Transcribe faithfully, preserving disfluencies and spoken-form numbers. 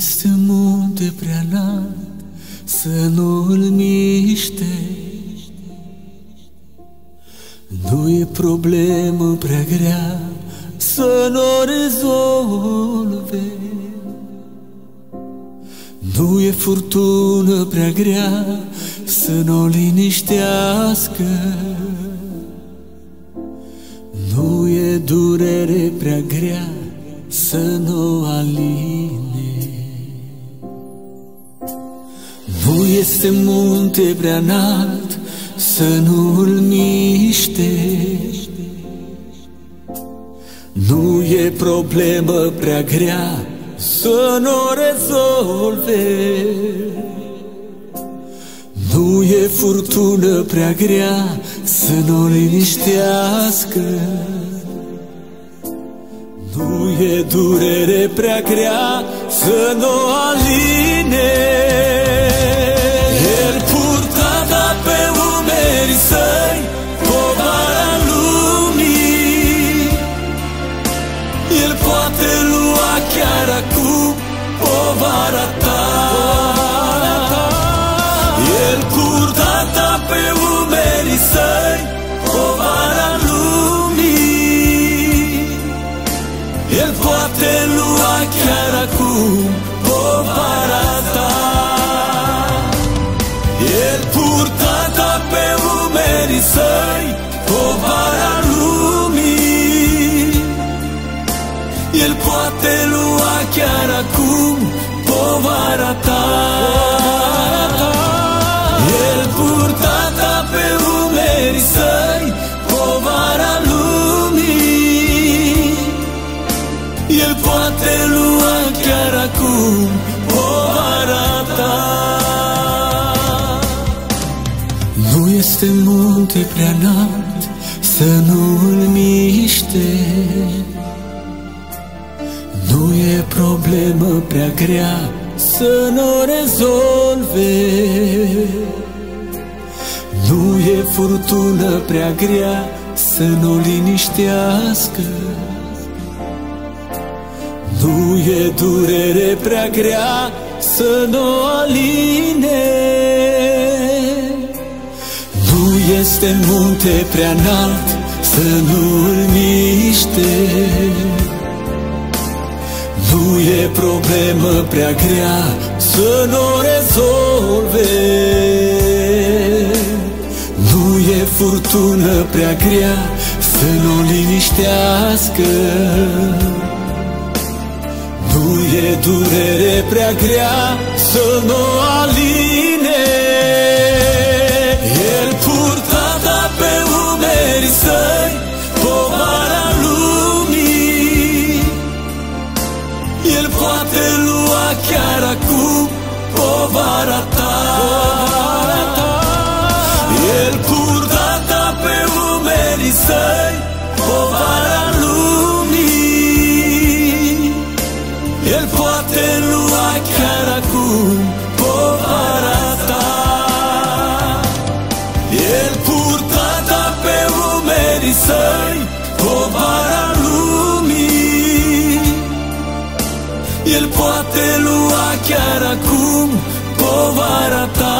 este munte prea înalt să nu îl miște. Nu e problemă prea grea să nu o rezolve. Nu e furtună prea grea să nu o liniștească. Nu e durere prea grea să nu o aline. Nu este munte prea înalt să nu îl miște. Nu e problemă prea grea să nu o rezolve. Nu e furtună prea grea să nu o liniștească. Nu e durere prea grea să nu o aline. El purta pe umerii săi povara lumii. El poate lua chiar acum povara ta. El purta pe umerii săi povara lumii. El poate lua chiar acum povara ta. El purta pe umerii săi povara lumii. El poate lua chiar acum povara ta. El purta pe umerii săi povara lumii. El poate lua chiar acum povara ta. Nu este munte prea înalt să nu îl miște. Nu e problemă prea grea să nu o rezolve. Nu e furtună prea grea să nu liniștească. Nu e durere prea grea să nu o aline. Nu este munte prea înalt să nu îl miște. Nu e problemă prea grea să nu o rezolve. Nu e furtună prea grea să nu o liniștească. Nu e durere prea grea să nu o aline. El purta pe umerii săi povara lumii. El poate lua chiar acum povara ta. El purta pe umerii săi povara lumii. El poate lua chiar acum povara ta. El purta pe umerii săi povara lumii. El poate lua chiar acum povara ta.